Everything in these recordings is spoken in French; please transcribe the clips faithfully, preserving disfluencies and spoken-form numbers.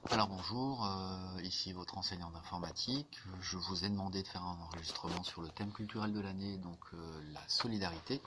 Alors bonjour, euh, ici votre enseignant d'informatique. Je vous ai demandé de faire un enregistrement sur le thème culturel de l'année, donc euh, la solidarité.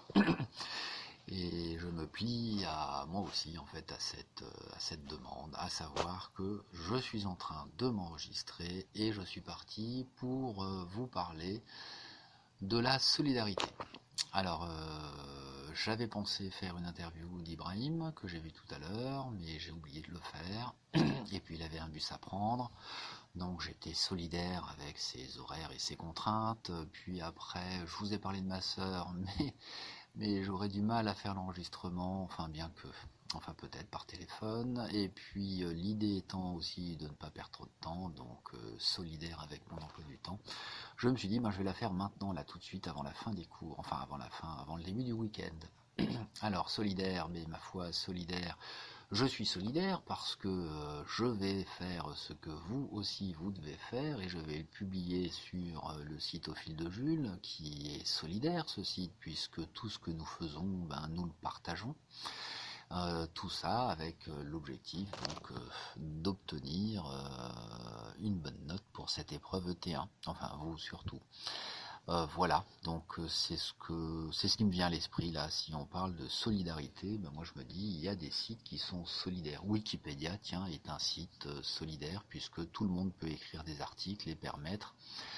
Et je me plie à moi aussi en fait à cette, euh, à cette demande, à savoir que je suis en train de m'enregistrer et je suis parti pour euh, vous parler de la solidarité. Alors, euh, j'avais pensé faire une interview d'Ibrahim, que j'ai vu tout à l'heure, mais j'ai oublié de le faire. Et puis il avait un bus à prendre, donc j'étais solidaire avec ses horaires et ses contraintes. Puis après, je vous ai parlé de ma sœur, mais, mais j'aurais du mal à faire l'enregistrement, enfin bien que, enfin peut-être par téléphone. Et puis euh, l'idée étant aussi de ne pas perdre trop de temps, donc euh, solidaire avec mon emploi du temps. Je me suis dit, ben, je vais la faire maintenant, là tout de suite, avant la fin des cours, enfin avant la fin, avant le début du week-end. Alors solidaire, mais ma foi solidaire, je suis solidaire parce que euh, je vais faire ce que vous aussi vous devez faire et je vais le publier sur euh, le site Au fil de Jules qui est solidaire ce site puisque tout ce que nous faisons, ben, nous le partageons. Euh, tout ça avec euh, l'objectif donc euh, d'obtenir euh, une bonne note pour cette épreuve T un, enfin vous surtout. Euh, voilà, donc euh, c'est ce que c'est ce qui me vient à l'esprit là. Si on parle de solidarité, ben moi je me dis il y a des sites qui sont solidaires. Wikipédia, tiens, est un site euh, solidaire puisque tout le monde peut écrire des articles et permettre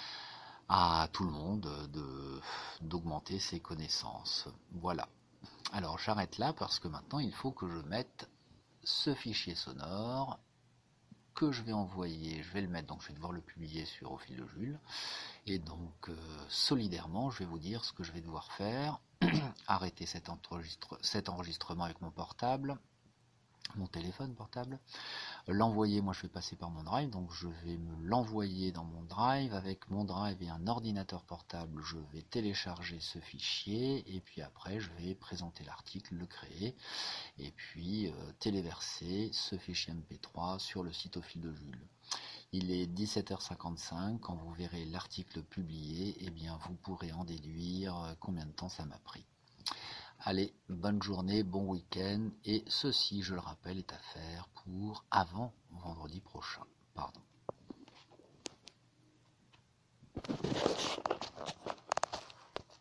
à tout le monde de d'augmenter ses connaissances. Voilà. Alors j'arrête là parce que maintenant il faut que je mette ce fichier sonore que je vais envoyer, je vais le mettre, donc je vais devoir le publier sur Au fil de Jules. Et donc, euh, solidairement, je vais vous dire ce que je vais devoir faire. Arrêter cet, enregistre cet enregistrement avec mon portable, mon téléphone portable. L'envoyer, moi je vais passer par mon drive, donc je vais me l'envoyer dans mon drive. Avec mon drive et un ordinateur portable, je vais télécharger ce fichier. Et puis après, je vais présenter l'article, le créer. Et puis euh, téléverser ce fichier M P trois sur le site Au fil de Jules. Il est dix-sept heures cinquante-cinq, quand vous verrez l'article publié, eh bien vous pourrez en déduire combien de temps ça m'a pris. Allez, bonne journée, bon week-end, et ceci, je le rappelle, est à faire pour avant vendredi prochain. Pardon.